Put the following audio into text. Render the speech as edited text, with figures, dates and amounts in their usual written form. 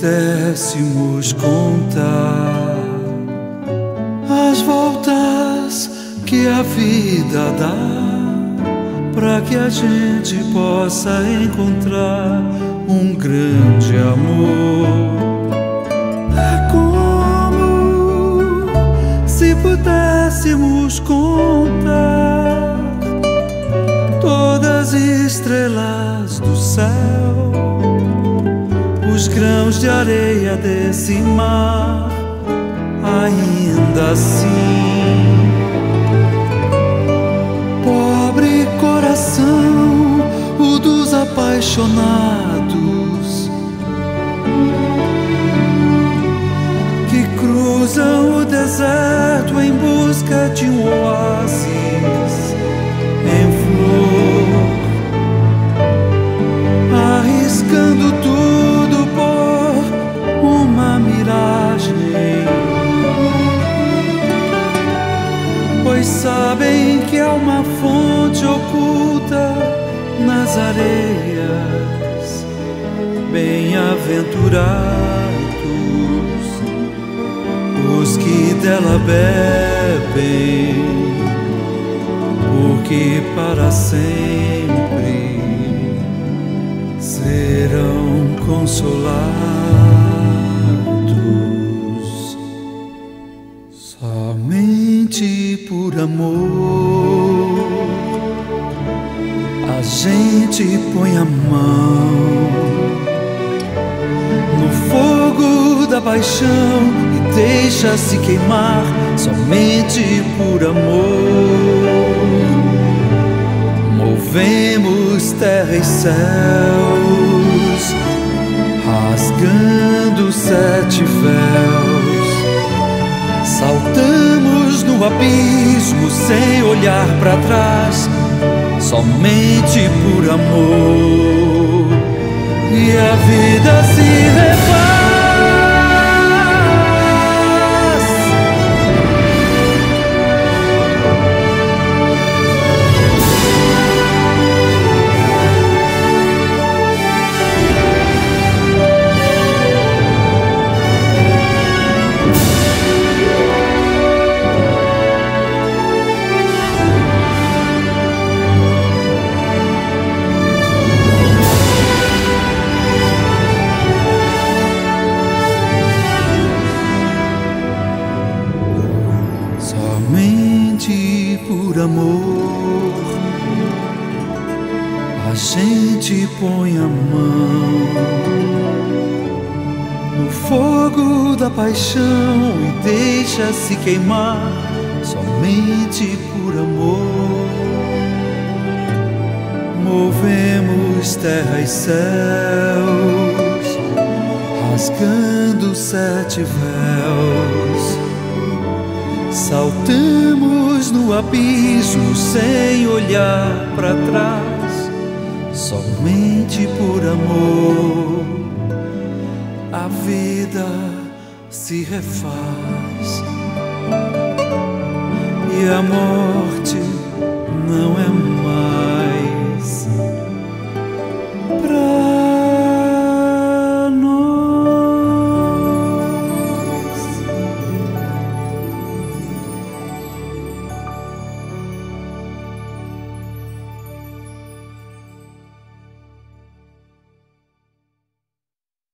pudéssemos contar as voltas que a vida dá, para que a gente possa encontrar um grande amor. É como se pudéssemos contar todas as estrelas do céu, os grãos de areia desse mar. Ainda assim, pobre coração, o dos apaixonados, que cruzam o deserto em busca de um oásis em flor, arriscando tudo por uma miragem, pois sabem que há uma fonte oculta nas areias. Bem-aventurados os que dela bebem, porque para sempre serão consolados. Somente por amor a gente põe a mão no fogo da paixão e deixa-se queimar. Somente por amor movemos terra e céus, rasgando 7 véus, saltamos no abismo sem olhar para trás. Somente por amor, e a vida se refaz. Somente por amor a gente põe a mão no fogo da paixão e deixa-se queimar. Somente por amor movemos terra e céus, rasgando 7 véus, saltamos no abismo sem olhar para trás. Somente por amor a vida se refaz, e a morte não é mais.